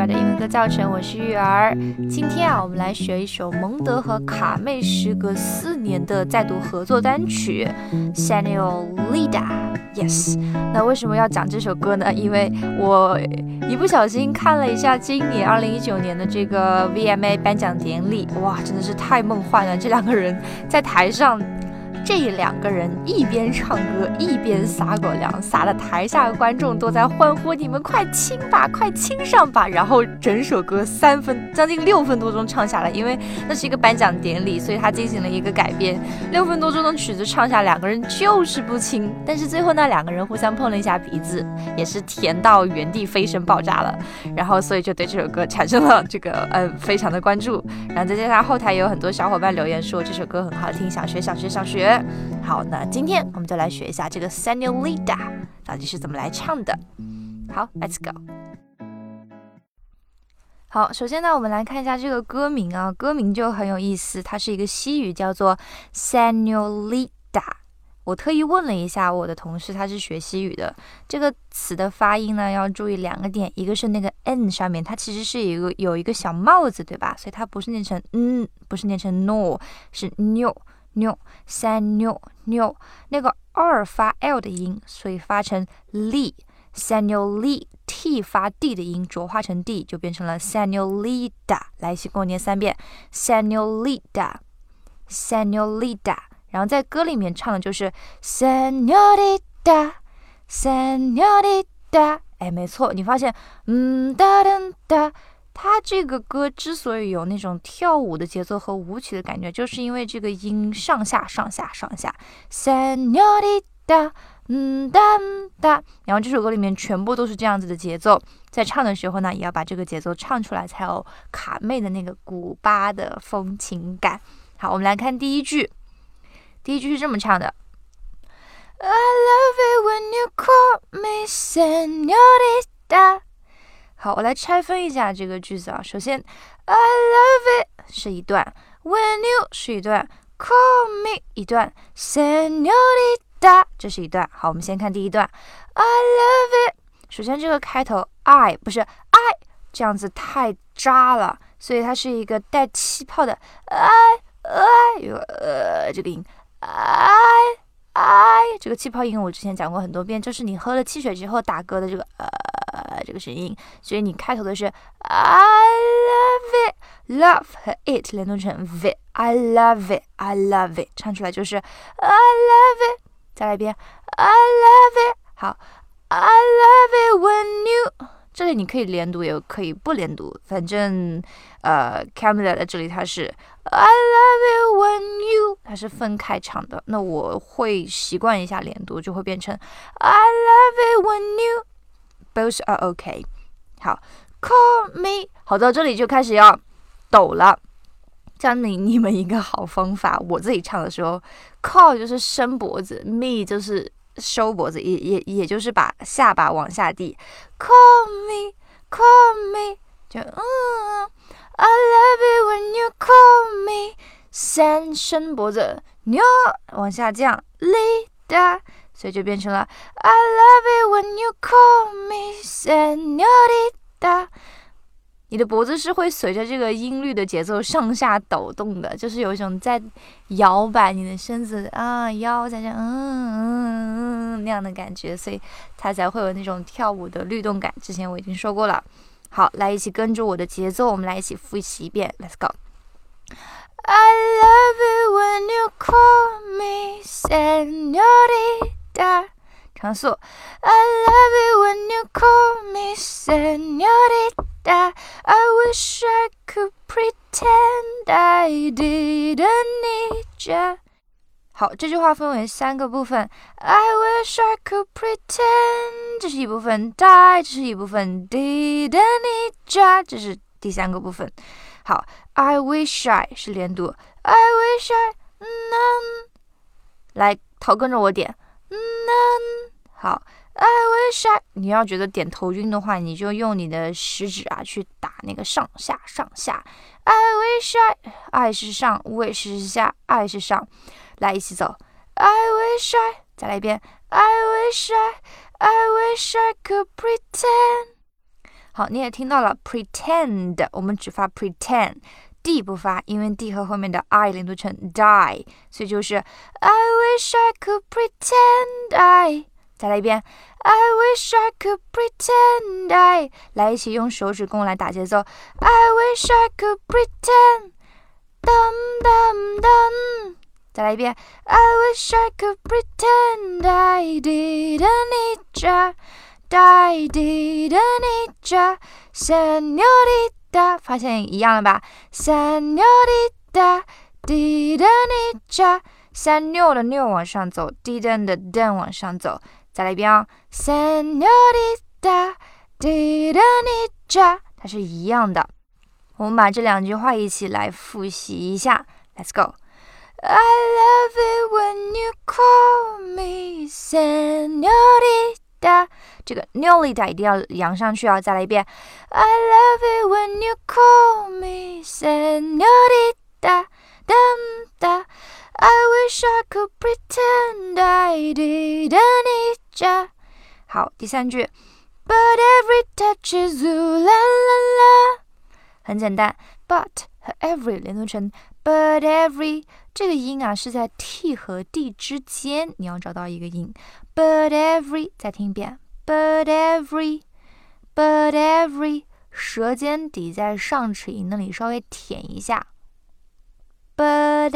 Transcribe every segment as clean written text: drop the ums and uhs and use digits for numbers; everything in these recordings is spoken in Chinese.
儿的英文歌教程，我是玉儿。今天我们来学一首蒙德和卡妹时隔4年的再度合作单曲 Señorita。Yes， 那为什么要讲这首歌呢？因为我一不小心看了一下今年2019年的这个 VMA 颁奖典礼，哇，真的是太梦幻了！这两个人在台上。这两个人一边唱歌一边撒狗粮，撒的台下的观众都在欢呼，你们快亲吧，快亲上吧。然后整首歌将近6分多钟唱下来，因为那是一个颁奖典礼，所以他进行了一个改编。6分多钟的曲子唱下，两个人就是不亲，但是最后呢，两个人互相碰了一下鼻子，也是甜到原地飞升爆炸了。然后所以就对这首歌产生了这个非常的关注。然后再加上后台也有很多小伙伴留言说这首歌很好听，想学。好，那今天我们就来学一下这个 Señorita 到底是怎么来唱的。好 ，Let's go。好，首先呢，我们来看一下这个歌名啊，歌名就很有意思，它是一个西语，叫做 Señorita。我特意问了一下我的同事，他是学西语的，这个词的发音呢要注意2个点，一个是那个 n 上面，它其实是有一个小帽子，对吧？所以它不是念成不是念成 no， 是 Señor，那个 r 发 l 的音，所以发成 li。Señorita t 发 d 的音，浊化成 d 就变成了 Señorita。来，一起跟我念3遍 Señorita。然后在歌里面唱的就是 Señorita。哎，没错，你发现哒噔哒。它这个歌之所以有那种跳舞的节奏和舞曲的感觉，就是因为这个音上下 Señorita， 哒，然后这首歌里面全部都是这样子的节奏，在唱的时候呢，也要把这个节奏唱出来，才有卡妹的那个古巴的风情感。好，我们来看第一句是这么唱的 I love it when you call me Señorita。好，我来拆分一下这个句子啊。首先 I love it 是一段， when you 是一段， call me 一段， Señorita 这是一段。好，我们先看第一段 I love it。 首先这个开头 I 不是 I 这样子太渣了，所以它是一个带气泡的 有这个音 I 这个气泡音我之前讲过很多遍，就是你喝了汽水之后打嗝的这个这个声音，所以你开头的是 I love it， love 和 it 连读成 v I love it， 唱出来就是 I love it。 再来一遍 I love it。 好 I love it when you， 这里你可以连读也可以不连读，反正Camila 在这里它是 I love it when you， 它是分开唱的，那我会习惯一下连读，就会变成 I love it when you both are okay。 好 call me， 好，到这里就开始要抖了。教你们一个好方法，我自己唱的时候 call 就是伸脖子， me 就是收脖子，也就是把下巴往下递。 call me 就I love it when you call me， 伸脖子，往下降 Lita， 所以就变成了 I love it when you call me Señorita。 你的脖子是会随着这个音律的节奏上下抖动的，就是有一种在摇摆你的身子啊，腰在这那样的感觉，所以它才会有那种跳舞的律动感。之前我已经说过了。好，来一起跟着我的节奏，我们来一起复习一遍 Let's go。 I love it when you call me Señorita， 长速 I love it when you call me Señorita， I wish I could pretend I didn't need you。 好，这句话分为3个部分 I wish I could pretend 这是一部分， die 这是一部分， didn't need you 这是第3个部分。好 I wish I 是连读 I wish I 来头跟着我点好 I wish I， 你要觉得点头晕的话，你就用你的食指去打那个上下 I wish I 是上 wish 是下 I 是上，来一起走 I wish I， 再来一遍 I wish I could pretend 好，你也听到了 pretend， 我们只发 pretend。D 不发，因为 D 和后面的 I 连读成 die， 所以就是 I wish I could pretend I。再来一遍 I wish I could pretend I。 来，一起用手指跟我来打节奏 I wish I could pretend dum dum dum。 再来一遍 I wish I could pretend I didn't need ya I didn't need ya Señorita， 发现一样了吧 Señorita didn't need ya Señor 的 new 往上走 didn't 的 den 往上走。再来一遍Señorita didn't need ya， 它是一样的。我们把这两句话一起来复习一下 Let's go。 I love it when you call me Señorita， 这个 Señorita 一定要扬上去再来一遍 I love it when you call me Señorita dum da I wish I could pretend I didn't need ya。 好，第三句 But every touch is ooh la la la， 很简单 But 和 every 连读成 But every， 这个音是在 T 和 D 之间，你要找到一个音 But every， 再听一遍 But every But every， 舌尖抵在上齿龈那里稍微舔一下 But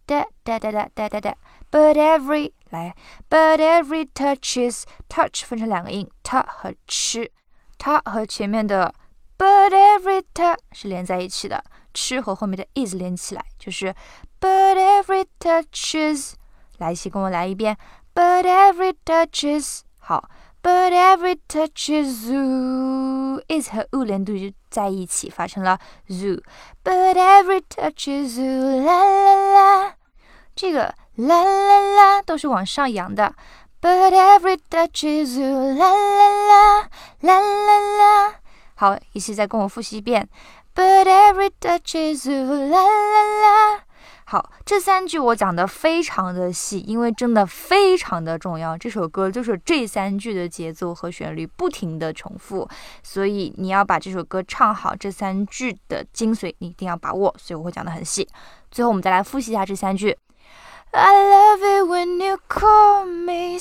But every， 来 But every touches touch 分成两个音 t 和 ch， 它和前面的 But every t 是连在一起的， ch 和后面的 is 连起来，就是 But every touches， 来一起跟我来一遍 But every touches。 好， But every touches zoo is 和 u 连读在一起发成了 zoo But every touches zoo la la la， 这个 la la la 都是往上扬的 But every touches zoo la la la la la la。 好，一起再跟我复习一遍 But every touches zoo la la la。 好，这三句我讲的非常的细，因为真的非常的重要，这首歌就是这三句的节奏和旋律不停的重复，所以你要把这首歌唱好，这三句的精髓你一定要把握，所以我会讲的很细。最后我们再来复习一下这三句 I love it when you call me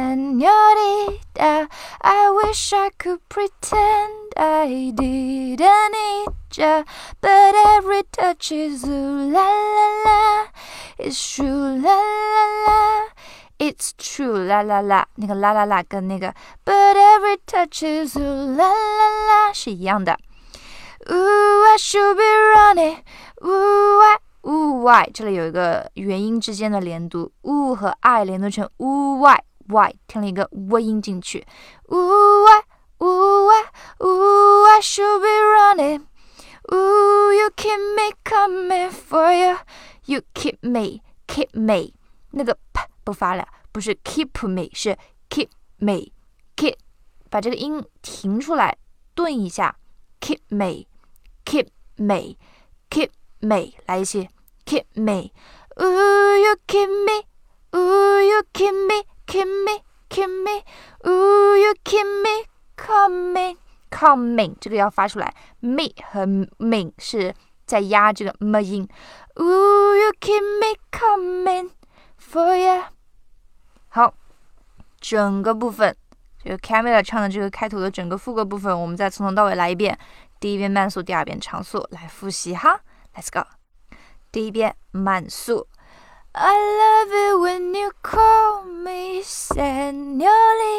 Señorita I wish I could pretend I didn't need ya But every touch is ooh la la la It's true la la la It's true la la la 那个la la la 跟那个 But every touch is ooh la la la 是一样的 Ooh I should be running Ooh I ooh y 这里有一个元音之间的连读 ooh 和 I 连读成 ooh y y 添了一个 w 音进去 ooh y ooh y ooh I should be running ooh you keep me coming for you you keep me 那个 p 不发了，不是 keep me 是 keep me keep 把这个音停出来顿一下 keep me keep me keep me 来一起Keep me, ooh, you keep me, ooh, you keep me, keep me, keep me, ooh, you keep me coming， 这个要发出来 me 和 ming 是在压这个 m 音 ooh, you keep me coming for you。 好，整个部分这个 Camila 唱的这个开头的整个副歌部分我们再从头到尾来一遍，第一遍慢速，第二遍长速，来复习哈 Let's go。第一遍慢速 I love it when you call me Señorita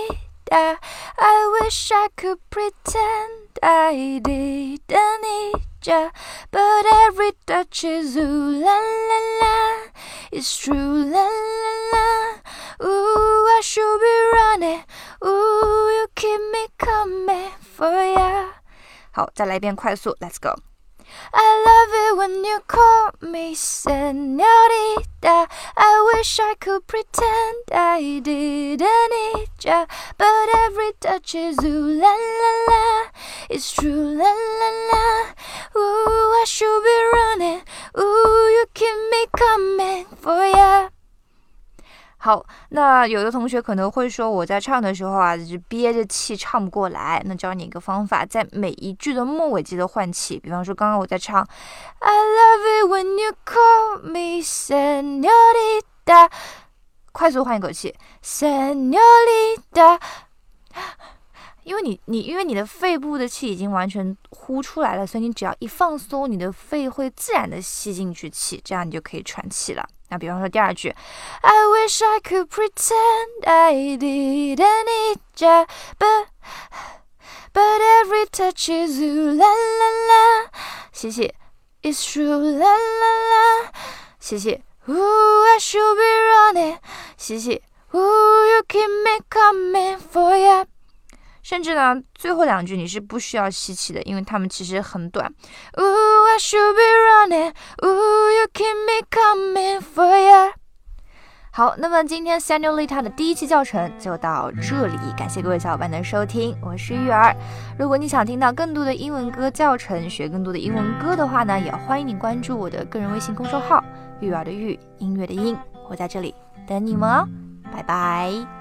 I wish I could pretend I didn't need ya But every touch is ooh la la la It's true la la la Ooh I should be running Ooh you keep me coming for ya 好，再来一遍快速 Let's go I love it when you call me Señorita I wish I could pretend I didn't need ya But every touch is ooh la la la It's true la la la Ooh I should be running Ooh you keep me coming for ya 好，那有的同学可能会说，我在唱的时候啊，就憋着气唱不过来。那教你一个方法，在每一句的末尾记得换气。比方说，刚刚我在唱 I love it when you call me señorita， 快速换一口气 señorita， 因为你的肺部的气已经完全呼出来了，所以你只要一放松，你的肺会自然的吸进去气，这样你就可以喘气了。那比方说第二句 I wish I could pretend I didn't need ya but every touch is ooh la la la， 谢谢 It's true la la la， 谢谢 Ooh I should be running， 谢谢 Ooh you keep me coming for ya。甚至呢，最后两句你是不需要吸气的，因为它们其实很短。Ooh, I should be running. Ooh, you keep me coming for ya。好，那么今天 Señorita 的第一期教程就到这里，感谢各位小伙伴的收听，我是玉儿。如果你想听到更多的英文歌教程，学更多的英文歌的话呢，也欢迎你关注我的个人微信公众号玉儿的玉，音乐的音，我在这里等你们哦，拜拜。